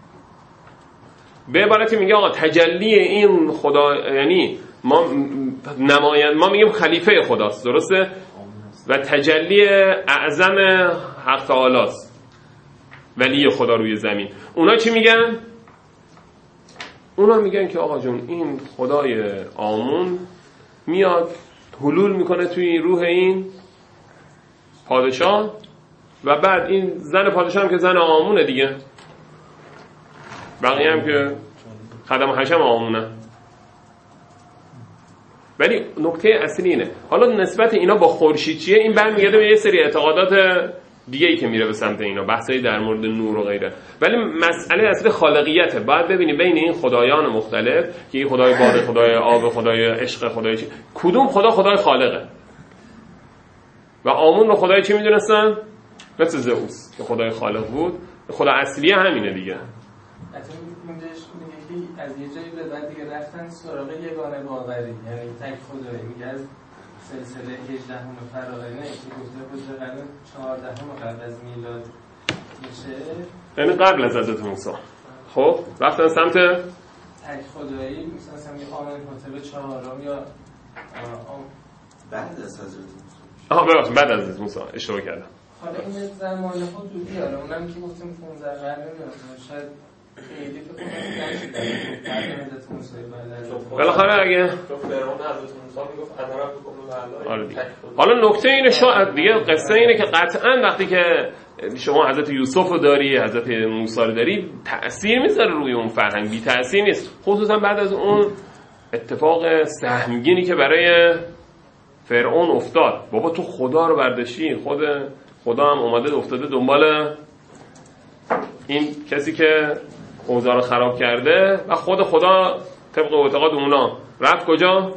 به عبارتی میگه آقا تجلی این خدا، یعنی ما نمایند ما میگیم خلیفه خداست، درسته؟ و تجلی اعظم حق تعالی است، ولی خدا روی زمین. اونا چی میگن؟ اونا میگن که آقا جون این خدای آمون میاد حلول میکنه توی روح این پادشاه و بعد این زن پادشاه هم که زن آمونه دیگه، بقیه هم که خدم حشم آمونه. ولی نکته اصلی اینه، حالا نسبت اینا با خورشید چیه؟ این برمیگرده به یه سری اعتقادات دیگه ای که میره به سمت اینا، بحثایی در مورد نور و غیره. ولی مسئله اصلی خالقیته. باید ببینیم بین این خدایان مختلف که این خدای باد، خدای آب، خدای عشق، خدای چی، کدوم خدا خدای خالقه. و آمون رو خدای چی میدونستن؟ مثل زئوس که خدای خالق بود. خدا اصلی همینه دیگه. حتی اینجاش میگه که از یه جایی به بعد دیگه رفتن سراغ یگانه باوری، یعنی تک خدایی. میگه از سلسله هجدهم فراعنه که گفته بود قرن چهاردهم قبل از میلاد میشه، یعنی قبل از حضرت موسی. خب رفتن سمت تک خدایی، مثلا میگه آمن حتب چهارم یا بعد از حضرت موسی. آها ببخشید بعد از حضرت موسی اشتباه کردم. حالا این زمان حدودی حالا اونم که گفتیم پانزده قرن نمیدونم شاید خیلی فکر کنم نشده بعد حضرت موسی بعد بالاخره اگه تو فرعون حضرت موسی میگفت انا ربکم الاعلی. حالا نکته اینه شاید دیگه قصه اینه که قطعا وقتی که شما حضرت یوسف رو داری، حضرت موسی رو داری، تأثیر میذاره روی اون فرهنگ، بی تأثیر نیست. خصوصا بعد از اون اتفاق سهمگینی که برای فرعون افتاد. بابا تو خدا رو برداشتی، خود خدا هم اومده افتاده دنبال این کسی که اوضاع رو خراب کرده و خود خدا طبق اعتقاد اونا رفت کجا؟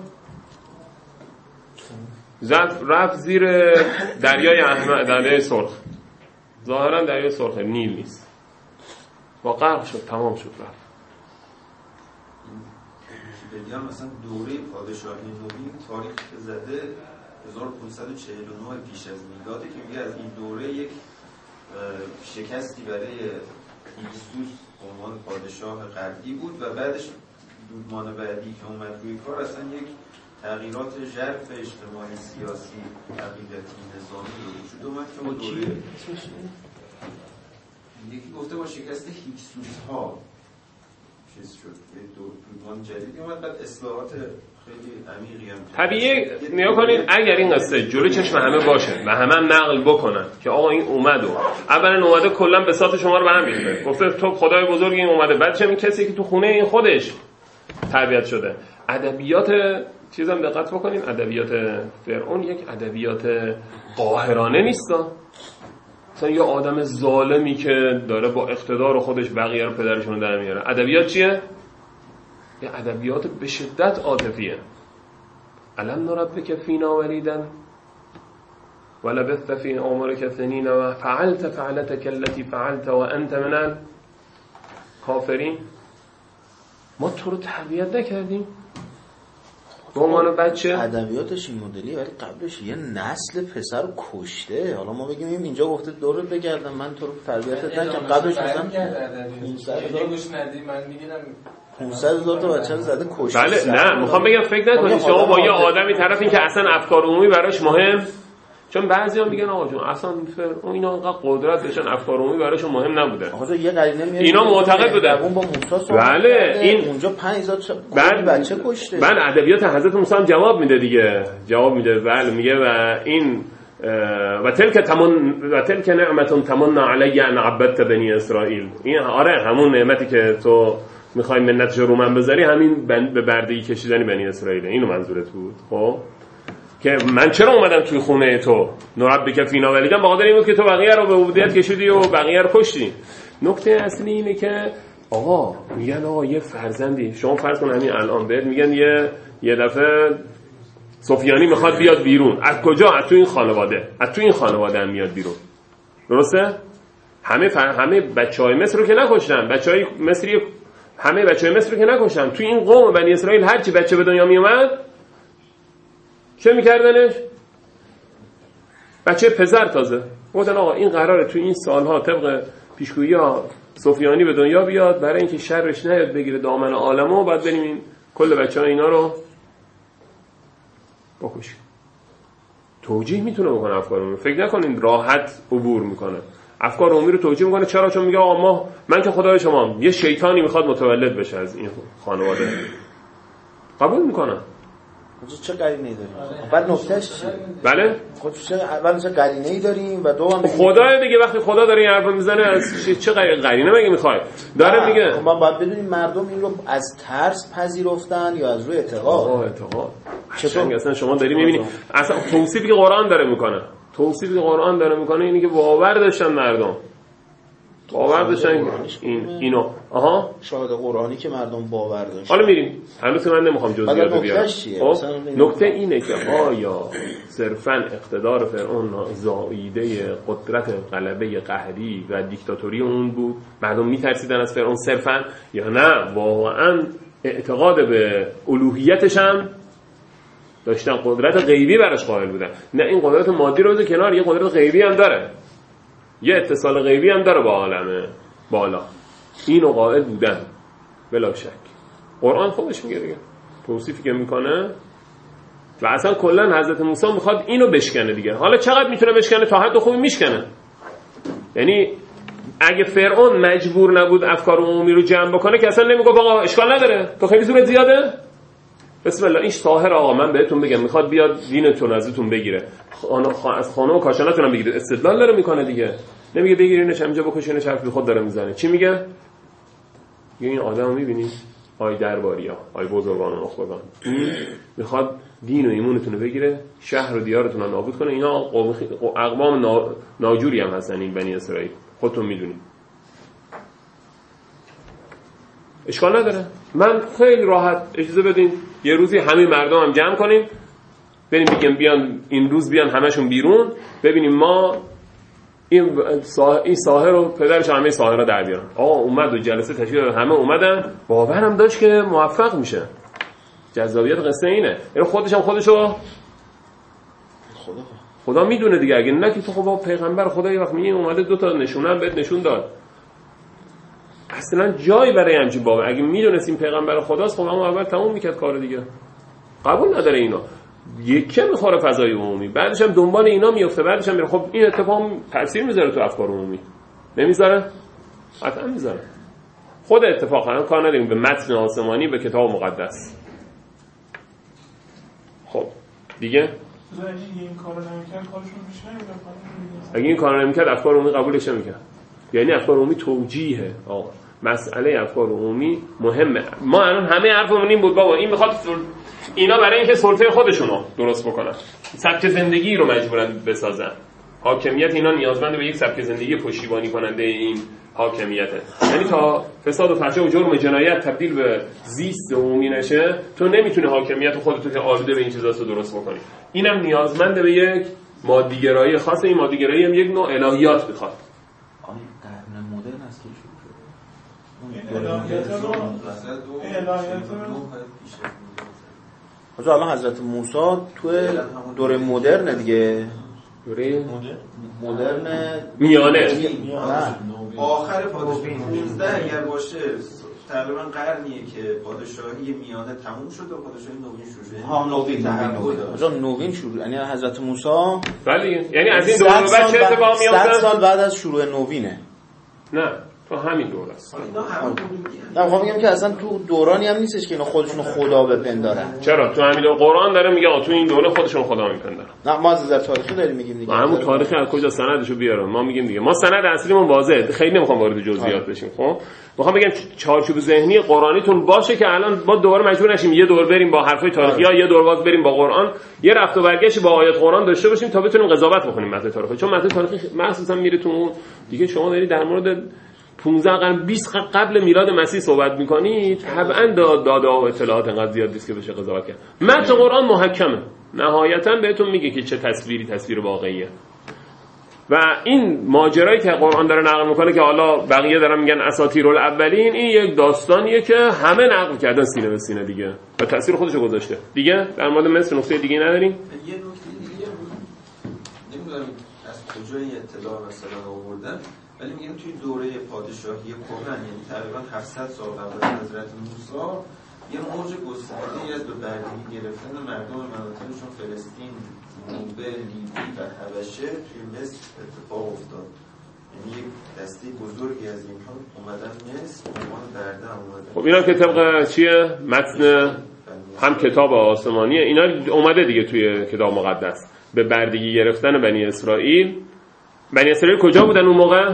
رفت رفت زیر دریای احمر، دریای سرخ. ظاهرا دریای سرخ، نیل نیست. با غرق شد، تمام شد، رفت. بگم مثلا دوره پادشاهی نوین تاریخ که زده هزار و پانصد و چهل و نه پیش از میلاده که میگه از این دوره یک شکستی برای هیکسوس عنوان پادشاه غربی بود و بعدش دودمان بعدی که اومد روی کار اصلا یک تغییرات ژرف اجتماعی، سیاسی، عقیدتی، نظامی رو وجود اومد که اون دوره یکی گفته با شکست هیکسوس ها چیز شد، یک دودمان جدیدی اومد، بعد اصلاحات خیلی عمیقی هم طبیعی. نیا کنید اگر این قصه جلوی چشم همه باشه و همه هم نقل بکنن که آقا این اومد و اولا اومده کلا بساط شما رو به هم ریخته، گفته تو خدای بزرگی این اومده، بعد چه این کسی که تو خونه این خودش تربیت شده. ادبیات چیزام دقت بکنیم، ادبیات فرعون یک ادبیات قاهرانه نیست. مثلا یه آدم ظالمی که داره با اقتدار خودش بقیه رو پدرشون در میاره. ادبیات چیه؟ یه ادبیات به شدت عاطفیه. الم نربک فینا ولیدا ولبثت فی عمرک سنین و فعلت فعلتک التي فعلت و انت من الکافرین. ما تو رو تربیت نکردیم به عنوان بچه؟ ادبیاتش این مدلی، ولی قبلش یه نسل پسر رو کشته. حالا ما بگیم اینجا گفته دورت بگردم من تو رو تربیتت نکردم، قبلش مثلا پانصد هزار تا بچه رو زده کشته. بله نه میخوام بگم فکر نکنید شما با یه آدمی طرف این که اصلا افکار عمومی براش مهم، چون بعضیا میگن آقا جون اصلا اون اینا انقدر قدرت داشتن افکار عمومی براشون مهم نبوده. آقا یه قرینه میاد اینا معتقد بودن اون با موسی بله این اونجا پنج هزار بعد بچه کشته. بعد ادبیات حضرت موسی هم جواب میده دیگه، جواب میده بله میگه و این و تلک تمن و تلک نعمت تمن علی ان عبدت بنی اسرائیل. این آره همون نعمتی که تو میخوای منتش رو من بذاری همین به بردگی کشیدنی بنی اسرائیل. اینو منظورت بود. خب که من چرا اومدم توی خونه تو نربک فینا ولیدا؟ بخاطر این بود که تو بقیه رو به عبودیت کشیدی و بقیه رو کشتی. نکته اصلی اینه که آقا میگن آقا یه فرزندی، شما فرض کن همین الان بهت میگن یه یه دفعه سفیانی میخواد بیاد بیرون. از کجا؟ از تو این خانواده. از تو این خانواده هم میاد بیرون. درسته؟ همه فر... همه بچهای مصر رو که نکشتن، بچهای مصری همه بچهای مصر رو که نکشتن. تو این قوم بنی اسرائیل هر چی بچه به دنیا می اومد چه میکردنش؟ بچه پسر تازه. گفتن آقا این قراره تو این سالها طبق پیشگویی ها سفیانی به دنیا بیاد برای اینکه شرش نیاد بگیره دامن عالمو، بعد بریم این کل بچه ها اینا رو بکشیم. توجیه میتونه بکنه افکار عمومی. فکر نکنین راحت عبور میکنه. افکار عمومی رو توجیه میکنه. چرا؟ چون میگه آقا ما من که خدای شما، یه شیطانی میخواد متولد بشه از این خانواده. قبول میکنه. چه قرینه‌ای داریم؟ بعد نکتهش چیه؟ بله؟ خب چه اول چه قرینه‌ای داریم و دوم خدا دیگه وقتی خدا داره این حرفو میزنه از چه قرینه مگه میخواد؟ داره میگه ما باید بدونیم مردم این رو از ترس پذیرفتن یا از روی اعتقاد؟ آه اعتقاد. چطور اصلا شما داری میبینی اصلا توصیفی که قرآن داره میکنه، توصیفی که قرآن داره میکنه اینی که باور داشتن مردم. باور داشتن این اینو آها شاهد قرآنی که مردم باور داشتن. حالا میریم هنوز من نمیخوام جزئیات رو بیارم. خب نکته اینه که آیا صرفا اقتدار فرعون زائیده قدرت غلبه قهری و دیکتاتوری اون بود؟ مردم میترسیدن از فرعون صرفا، یا نه واقعا اعتقاد به الوهیتش هم داشتن، قدرت غیبی براش قائل بودن؟ نه این قدرت مادی رو بذار کنار، یه قدرت غیبی هم داره، یه اتصال غیبی هم داره با عالم بالا. اینو قائل بودن بلا شک. قرآن خودش میگه دیگه، توصیفی که میکنه و اصلا کلا حضرت موسی میخواد اینو بشکنه دیگه. حالا چقدر میتونه بشکنه؟ تا حد خوبی میشکنه. یعنی اگه فرعون مجبور نبود افکار عمومی رو جمع بکنه که اصلا نمیگه آقا اشکال نداره تو خیلی زورت زیاده، بسم الله این ساحر آقا من بهتون بگم میخواد بیاد دینتون ازتون بگیره، از خانه و کاشانتون هم بگیره. استدلال داره میکنه دیگه، نمیگه بگیرینش همینجا بکشینش، حرف بی خود داره میزنه. چی میگه؟ این آدمو میبینی آی درباریا، آی بزرگان و نخبگان، این میخواد دین و ایمونتون رو بگیره، شهر و دیارتون رو نابود کنه. اینا قوم اقوام ناجوری هم هستن این بنی اسرائیل، خودتون میدونید. اشکال نداره، من خیلی راحت اجازه بدین یه روزی همه مردم هم جمع کنیم بریم بگیم بیان این روز بیان همشون بیرون ببینیم ما این ساحر این ساحر رو پدرش همه ساحرها در بیارن. آقا اومد و جلسه تشکیل همه اومدن، باورم داشت که موفق میشه. جذابیت قصه اینه، یعنی خودش هم خودشو خدا خدا میدونه دیگه. اگه نه که تو خب پیغمبر خدا یه وقت میگه اومده دو تا نشونه هم بهت نشون داد، اصلا جایی برای همچین باور. اگه میدونست این پیغمبر خداست خب اما اول تموم میکرد کار دیگه. قبول نداره اینو، یکی میخوره فضای عمومی، بعدش هم دنبال اینا میفته، بعدش هم میره. خب این اتفاق تاثیر میذاره تو افکار عمومی، نمیذاره؟ حتما میذاره. خود اتفاقا کار نداریم به متن آسمانی، به کتاب مقدس. خب دیگه اگه این کارو نمیکرد کارشون پیش نمیرفت. اگه این کارو نمیکرد افکار عمومی قبولش نمیکرد. یعنی افکار عمومی توجیهه. آقا مسئله افکار عمومی مهمه. ما الان همه حرفمون این بود بابا این میخواد اینا برای اینکه سلطه خودشونو درست بکنن سبک زندگی رو مجبورن بسازن. حاکمیت اینا نیازمند به یک سبک زندگی پشتیبانی کننده این حاکمیته. یعنی تا فساد و فحشا و جرم و جنایت تبدیل به زیست عمومی نشه تو نمیتونی حاکمیت خودت که آلوده به این چیزا رو درست بکنی. اینم نیازمند به یک مادیگرایی خاص. این مادیگرایی هم یک نوع الهیات میخواد. آن قرن مدرن است که شروع شد. این الهیات رو این الهیات رو حالا الان حضرت موسی تو دوره مدرن دیگه دوره مدرن میانه آخر پادشاهی پانزده اگر باشه تقریبا قرنیه که پادشاهی میانه تموم شد و پادشاهی نوین شروع شد. ها نوین نوین نوین شروع یعنی حضرت موسی ولی یعنی از این دوره بعد چه اتفاقی میفته؟ صد سال بعد از شروع نوینه. نه تو همین دوره است. نه میخوام بگم که اصلا تو دورانی هم نیستش که اینا خودشونو خدا بپندارن. چرا تو همین قرآن داره میگه تو این دوره خودشون خدا میپندارن. نه ما از نظر تاریخی داریم میگیم دیگه. همون تاریخی از کجا سندشو بیارم ما میگیم دیگه. ما سند اصلیمون واضحه. خیلی نمیخوام وارد جزئیات بشیم. خب میخوام بگم چارچوب ذهنی قرآنیتون باشه که الان با دوباره مجبور نشیم یه دور بریم با حرفای تاریخی ها یه دور باز بریم با قرآن یه رفت و برگشت با آیات قرآن داشته باشیم تا بتونیم قضاوت بکنیم متن تاریخی. چون متن تاریخی مخصوصا میره تو دیگه شما دارید در مورد پانزده قرن بیست قرن قبل میلاد مسیح صحبت میکنید طبعا داده و اطلاعات انقدر زیاد نیست که بشه قضاوت کرد. متن قرآن محکمه نهایتا بهتون میگه که چه تصویری تصویر واقعیه و این ماجرایی که قرآن داره نقل میکنه که حالا بقیه دارن میگن اساطیر الاولین این یک داستانیه که همه نقل کردن سینه به سینه دیگه و تاثیر خودشو گذاشته دیگه. در مورد مصر نکته دیگه نداریم. یه نکته دیگه نمیدونم از کجا این اطلاع مثلا آوردن ولی میگن توی دوره پادشاهی کهن یعنی تقریبا هفتصد سال قبل از حضرت موسی یه موج گسترده‌ای از به بردگی گرفتن مردم مناطقشون فلسطین، نوبه، لیبی و حبشه توی مصر اتفاق افتاد. یعنی یک دسته بزرگی از اینها اومدن مصر به عنوان برده اومدن. خب اینا که طبق چیه؟ متن هم کتاب آسمانیه. اینا اومده دیگه توی کتاب مقدس به بردگی گرفتن بنی اسرائیل. بنی اسرائیل کجا بودن اون موقع؟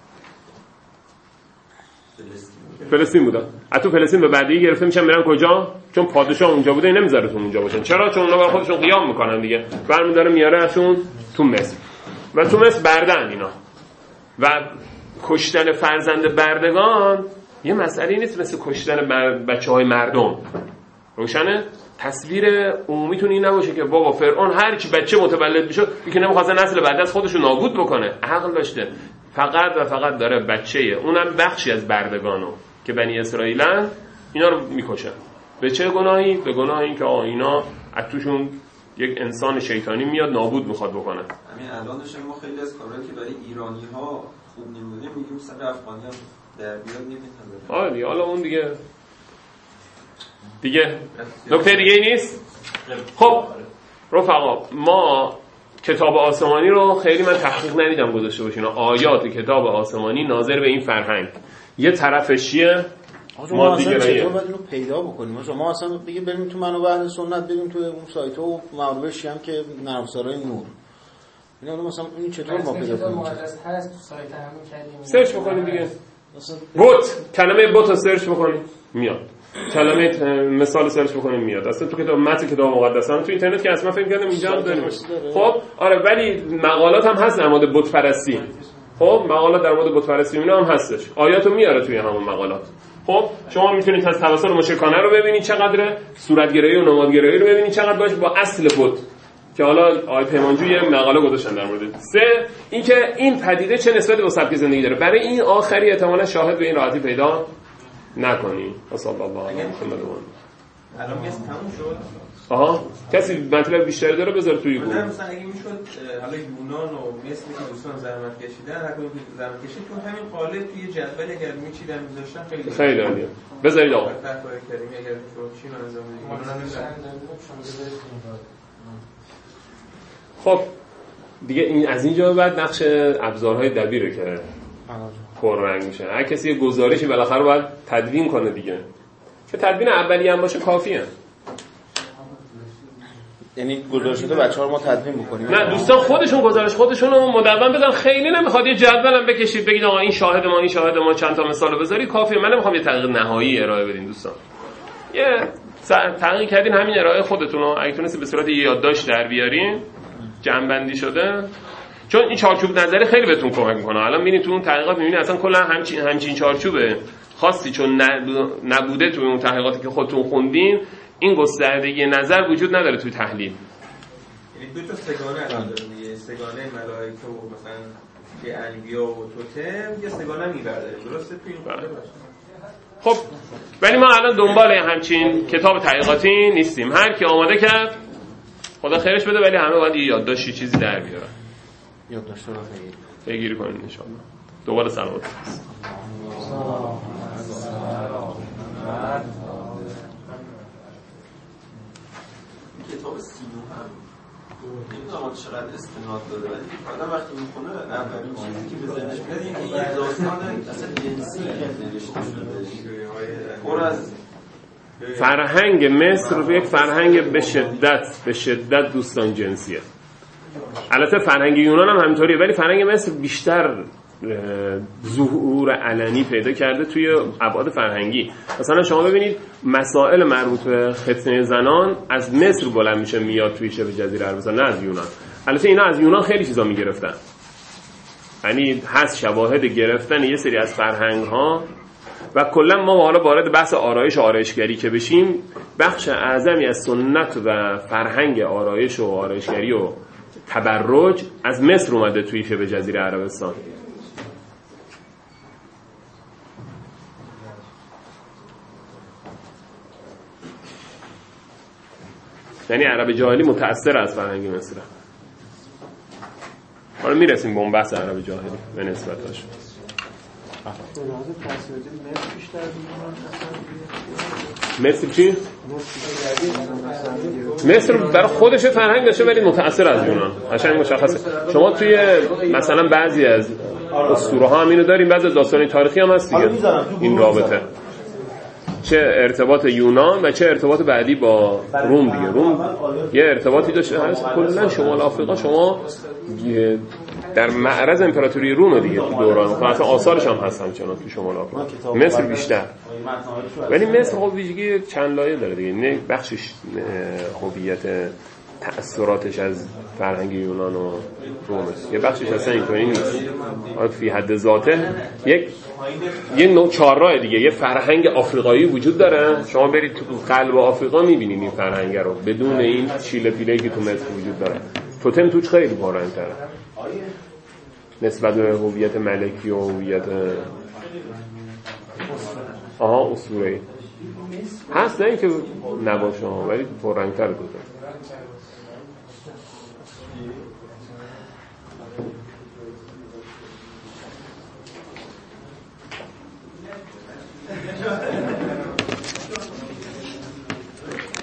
فلسطین, فلسطین بودن. حتی فلسطین به بردگی گرفته میشن میرن کجا؟ چون پادشاه اونجا بوده این نمیذاره تو اونجا باشن. چرا؟ چون اونا برای خودشون قیام میکنن دیگه. برمی‌داره میارهشون تو مصر. و تو مصر بردن اینا. و کشتن فرزند بردگان یه مسئله نیست مثل کشتن بچه‌های مردم. روشنه؟ تصویر عمومیتون این نباشه که بابا فرعون هر کی بچه متولد میشد یکی نمیخواد نسل بعد از خودش رو نابود بکنه. عقل داشته. فقط و فقط داره بچه‌یه اونم بخشی از بردگانو که بنی اسرائیلن اینا رو میکشن. به چه گناهی؟ به گناه این که آ اینا از توشون یک انسان شیطانی میاد نابود میخواد بکنه. همین الانش ما خیلی از کارهایی که برای ایرانی‌ها خوب نمی‌بوده میگیم سر افغانی‌ها در بیاد نمی‌تونه. آره دیگه حالا اون دیگه دیگه نکته دیگه ای نیست. خب رفقا ما کتاب آسمانی رو خیلی من تحقیق ندیدم گذاشته باشین. آیات کتاب آسمانی ناظر به این فرهنگ یه طرفش چیه؟ ما اصلا چطور باید اینو پیدا بکنیم؟ ما اصلا بگیم بریم تو منابع اهل سنت بریم تو اون سایت ها و منابع شیعه که نرم افزارهای نور اینا مثلا این چطور ما پیدا کنیم؟ مقدس هست تو سایت همون کردیم سرچ بکنیم دیگه. بوت کلمه بوت رو سرچ بکنیم میاد. کلمه مثال سرچ بکنیم میاد. اصلا تو کتاب متن کتاب مقدس هم تو اینترنت که اصلا فکر کردم اینجا هم داریم. خب آره ولی مقالات هم هست در مورد بت پرستی. خب مقالات در مورد بت پرستی اینا هم هستش. آیاتو میاره توی همون مقالات. خب شما میتونید از توسط مشرکانه رو ببینید چقدره، صورتگرایی و نمادگرایی رو ببینید چقدر باشه با اصل بت که حالا آقای پیمانجو یه مقاله گذاشتن در مورد. سه اینکه این پدیده چه نسبتی به سبک زندگی داره. برای این آخری احتمالاً شاهد به این راحتی پیدا نکنی. صلی الله علیه و محمد. الان میز تموم شد. آها کسی مطلب بیشتری داره بذار توی گروه. مثلا اگه میشد حالا یونان و مصر که دوستان زحمت کشیدن هر کدوم زحمت کشید تو همین قالب توی جدول اگر میچیدن میذاشتن خیلی خیلی عالیه. بذارید آقا فتوای کریمی اگر تو چی انجام خب دیگه این از اینجا بعد نقش ابزارهای دبیره که پررنگ میشه. هر کسی یه گزارشی بالاخره باید تدوین کنه دیگه. که تدوین اولیه هم باشه کافیه. یعنی گزارش شده بچه‌ها رو ما تدوین بکنیم؟ نه دوستان خودشون گزارش خودشون رو مدون بدن، خیلی نمیخواد یه جدولم بکشید بگید آقا این شاهد ما این شاهد ما چند تا مثال بذارید کافیه. من نمیخوام یه تحقیق نهایی ارائه بدین دوستان، یه تحقیق کردین همین ارائه خودتون رو اگه تونستید به صورت یادداشت در بیارین جمع‌بندی شده، چون این چارچوب نظری خیلی بهتون کمک میکنه. الان میبینید تو اون تحقیقات میبینید اصلا کلا همچین همچین چارچوبه خاصی چون نبوده تو اون تحقیقاتی که خودتون خوندین، این گستردگی نظر وجود نداره توی تحلیل. یعنی دو تا سگانه الان داریم دیگه، سگانه ملائکه و مثلا که انبیا و توتم، یه سگانه میبرداریم درسته توی این خونده باشه. خب ولی ما الان دنبال همچین کتاب تحقیقاتی نیستیم، هر کی آماده کرد خدا خیرش بده، ولی همه باید یه یادداشت چیزی در بیارن، یادداشت رو بگیرید بگیری کنین ان شاء الله. دوباره سلامت. کتاب سینو هم نمیدونم چقدر استناد داره، ولی آدم وقتی میخونه اولین چیزی که به ذهنش میاد اینه که یک داستان اصلا جنسی نوشته شده پر از فرهنگ مصر یک فرهنگ به شدت به شدت دوستان جنسیه. البته فرهنگ یونان هم همینطوریه، ولی فرهنگ مصر بیشتر ظهور علنی پیدا کرده توی ابعاد فرهنگی. مثلا شما ببینید مسائل مربوط به ختنه زنان از مصر بلند میشه میاد توی شبه جزیره عربستان، نه از یونان. البته اینا از یونان خیلی چیزا میگرفتن، یعنی هست شواهد گرفتن یه سری از فرهنگ ها. و کلا ما حالا وارد بحث آرایش و آرایشگری که بشیم، بخش اعظمی از سنت و فرهنگ آرایش و آرایشگری و تبرج از مصر اومده توی شبه جزیره عربستان. یعنی عرب جاهلی متأثر از فرهنگ مصر. حالا میرسیم به اون بحث عرب جاهلی به نسبتاش. مصر چی؟ مصر برای خودش فرهنگ داشته ولی متأثر از یونان، قشنگ مشخصه. شما توی مثلا بعضی از اسطوره ها هم اینو داریم، بعضی از داستان تاریخی هم هست دیگه این رابطه، چه ارتباط یونان و چه ارتباط بعدی با روم دیگه. روم یه ارتباطی داشته هست کلا شمال آفریقا، شما در معرض امپراتوری روم دیگه تو دوران، مثلا آثارش هم هست همچنان تو شمال آفریقا، مصر بیشتر. ولی مصر خب ویژگی چند لایه داره دیگه، نه بخشش هویت تأثیراتش از فرهنگ یونان و روم است، یه بخشش اصلا اینطوری نیست. فی حد ذاته یک یه نوع چهارراه دیگه، یه فرهنگ آفریقایی وجود داره، شما برید تو قلب آفریقا میبینید این فرهنگ رو بدون این چیله پیله‌ای که تو مصر وجود داره. توتم توش خیلی پررنگ‌تره نسبت به هویت ملکی و هویت آها اسطوره‌ای هست، نه اینکه نباشه ولی پررنگ‌تره توتم.